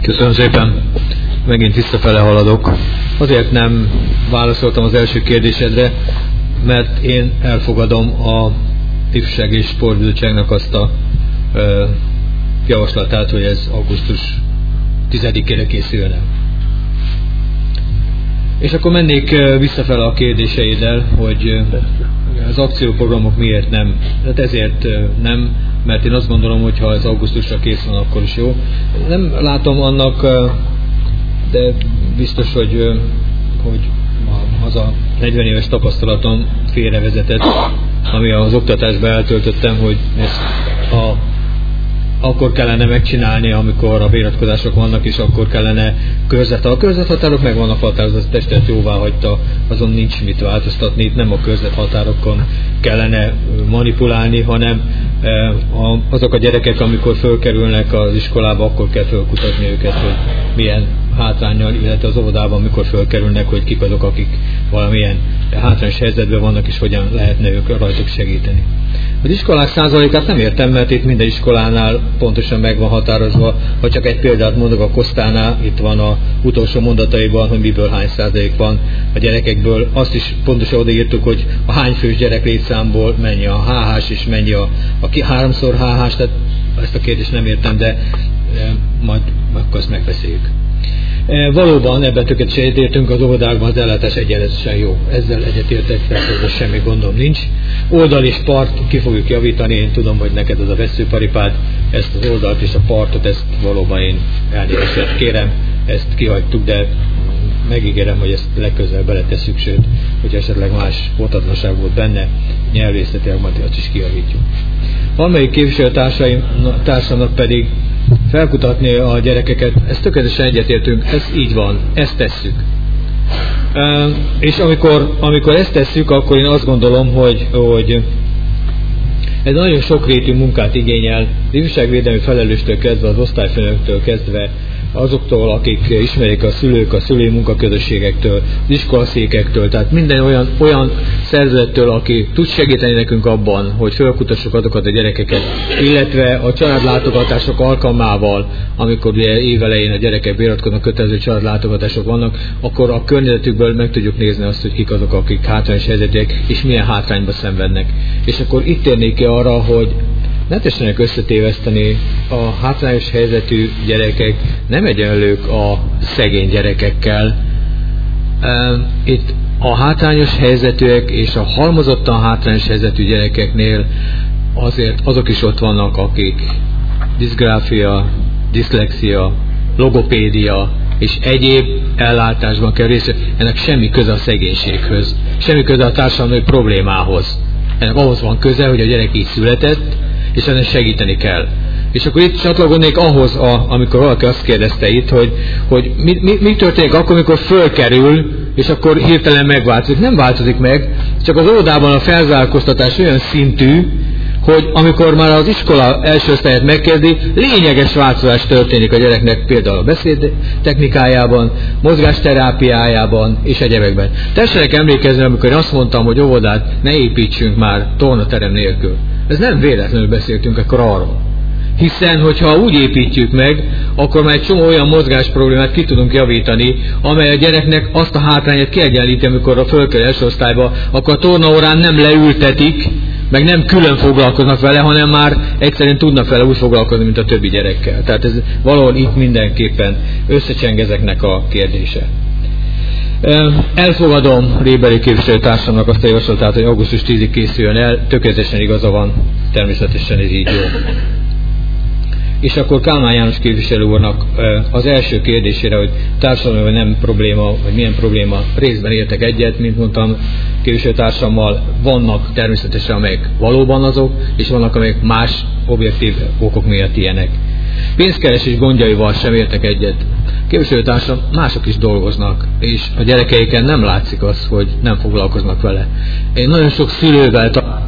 Köszönöm szépen. Megint visszafele haladok. Azért nem válaszoltam az első kérdésedre, mert én elfogadom a Ifjúsági és Sportbizottságnak azt a javaslatát, hogy ez augusztus 10-ére készüljön el. És akkor mennék visszafele a kérdéseiddel, hogy az akcióprogramok miért nem. Tehát ezért nem, mert én azt gondolom, hogy ha ez augusztusra kész van, akkor is jó. Nem látom annak, de biztos, hogy az a 40 éves tapasztalatom félrevezetett, ami az oktatásban eltöltöttem, hogy ezt akkor kellene megcsinálni, amikor a beiratkozások vannak, és akkor kellene a körzethatárok meg vannak határozva, a testület jóvá hagyta, azon nincs mit változtatni, itt nem a körzethatárokon kellene manipulálni, hanem azok a gyerekek, amikor fölkerülnek az iskolába, akkor kell fölkutatni őket, hogy milyen hátránnyal, illetve az óvodában, amikor fölkerülnek, hogy kik azok, akik valamilyen hátrányos helyzetben vannak, és hogyan lehetne ők rajtuk segíteni. Az iskolák százalékát nem értem, mert itt minden iskolánál pontosan meg van határozva. Ha csak egy példát mondok, a Kosztánál itt van az utolsó mondataiban, hogy miből hány százalék van a gyerekekből. Azt is pontosan odaírtuk, hogy a hány fős gyerek létszámból mennyi a HH-s, és mennyi a 3x HH-s, tehát ezt a kérdést nem értem, de majd akkor ezt megbeszéljük. Valóban ebben tökéletesen egyetértünk, az óvodákban az ellátás egyenletesen jó. Ezzel egyetértek, tehát semmi gondom nincs. Oldal és part ki fogjuk javítani, én tudom, hogy neked az a veszőparipád, ezt az oldalt és a partot, ezt valóban én elnézést kérem, ezt kihagytuk, de megígérem, hogy ezt legközelebb beletesszük, sőt, hogy esetleg más pontatlanság volt benne, nyelvészetileg majd azt is kijavítjuk. Valamelyik képviselőtársamnak pedig felkutatni a gyerekeket, ezt tökéletesen egyetértünk, ez így van, ezt tesszük. És amikor ezt tesszük, akkor én azt gondolom, hogy ez nagyon sokrétű munkát igényel, az ifjúságvédelmi felelőstől kezdve, az osztályfőnöktől kezdve, azoktól, akik ismerik a szülők, a szülői munkaközösségektől, az iskolaszékektől, tehát minden olyan szervezettől, aki tud segíteni nekünk abban, hogy felkutassuk azokat a gyerekeket, illetve a családlátogatások alkalmával, amikor ugye évelején a gyerekek beiratkoznak, kötelező családlátogatások vannak, akkor a környezetükből meg tudjuk nézni azt, hogy kik azok, akik hátrányos helyzetűek, és milyen hátrányba szenvednek. És akkor itt térnék ki arra, hogy ne tessenek összetéveszteni, a hátrányos helyzetű gyerekek nem egyenlők a szegény gyerekekkel. Itt a hátrányos helyzetűek és a halmozottan hátrányos helyzetű gyerekeknél azért azok is ott vannak, akik diszgráfia, diszlexia, logopédia és egyéb ellátásban kell részt. Ennek semmi köze a szegénységhöz, semmi köze a társadalmi problémához. Ennek ahhoz van köze, hogy a gyerek így született, és ezen segíteni kell. És akkor itt csatlakoznék ahhoz, amikor valaki azt kérdezte itt, hogy mi történik akkor, amikor fölkerül, és akkor hirtelen megváltozik. Nem változik meg, csak az óvodában a felzárkóztatás olyan szintű, hogy amikor már az iskola első osztályát megkezdi, lényeges változás történik a gyereknek, például a beszéd technikájában, mozgásterápiájában és egyebekben. Tessenek emlékezni, amikor én azt mondtam, hogy óvodát ne építsünk már tornaterem nélkül. Ez nem véletlenül beszéltünk akkor arról. Hiszen, hogyha úgy építjük meg, akkor már egy csomó olyan mozgás problémát ki tudunk javítani, amely a gyereknek azt a hátrányát kiegyenlíti, amikor a fölkerül első osztályba, akkor a tornaórán nem leültetik, meg nem külön foglalkoznak vele, hanem már egyszerűen tudnak vele úgy foglalkozni, mint a többi gyerekkel. Tehát ez valahol itt mindenképpen összecseng ezeknek a kérdése. Elfogadom Rébeli képviselőtársamnak azt a javaslatát, hogy augusztus 10-ig készüljön el, tökéletesen igaza van, természetesen ez így jó. És akkor Kálmán János képviselő úrnak az első kérdésére, hogy társadalmi vagy nem probléma, vagy milyen probléma, részben értek egyet, mint mondtam képviselőtársammal, vannak természetesen, amelyek valóban azok, és vannak, amelyek más objektív okok miatt ilyenek. Pénzkeresés gondjaival sem értek egyet. Képviselőtársam, mások is dolgoznak, és a gyerekeiken nem látszik az, hogy nem foglalkoznak vele. Én nagyon sok szülővel találkozom,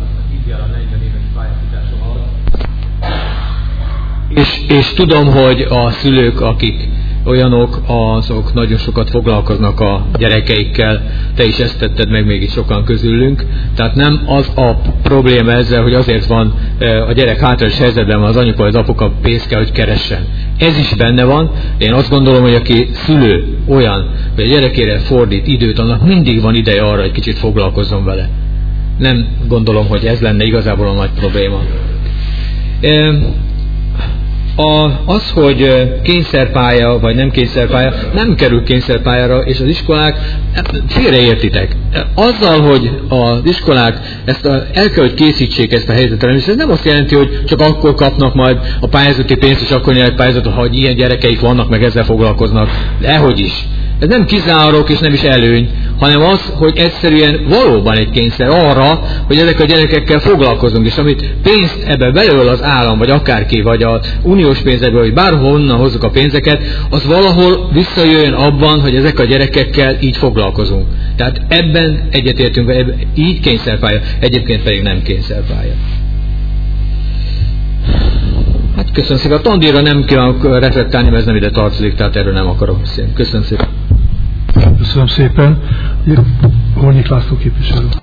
és tudom, hogy a szülők, akik olyanok, azok nagyon sokat foglalkoznak a gyerekeikkel, te is ezt tetted meg, mégis sokan közülünk. Tehát nem az a probléma ezzel, hogy azért van a gyerek hátrányos helyzetben, van az anyuka vagy az apuka pénzt kell, hogy keressen. Ez is benne van. Én azt gondolom, hogy aki szülő olyan, hogy a gyerekére fordít időt, annak mindig van ideje arra, hogy kicsit foglalkozzon vele. Nem gondolom, hogy ez lenne igazából a nagy probléma. Az, hogy kényszerpálya vagy nem kényszerpálya, nem kerül kényszerpályára, és az iskolák, félreértitek. Azzal, hogy az iskolák el kell, hogy készítsék ezt a helyzetre, és ez nem azt jelenti, hogy csak akkor kapnak majd a pályázati pénzt, és akkor nyernek pályázatot, hogy ilyen gyerekeik vannak, meg ezzel foglalkoznak. Dehogy is. Ez nem kizárok és nem is előny, hanem az, hogy egyszerűen valóban egy kényszer arra, hogy ezek a gyerekekkel foglalkozunk, és amit pénzt ebbe belőle az állam, vagy akárki, vagy az uniós pénzekből, vagy bárhonnan hozzuk a pénzeket, az valahol visszajöjjön abban, hogy ezek a gyerekekkel így foglalkozunk. Tehát ebben egyetértünk, így kényszerpálya, egyébként pedig nem kényszerpálya. Hát köszönöm szépen. A tandíjra nem kívánok reflektálni, mert ez nem ide tartozik, tehát erről nem akarok beszélni. Köszönöm szépen. Köszönöm szépen. Hornyik László képviselő.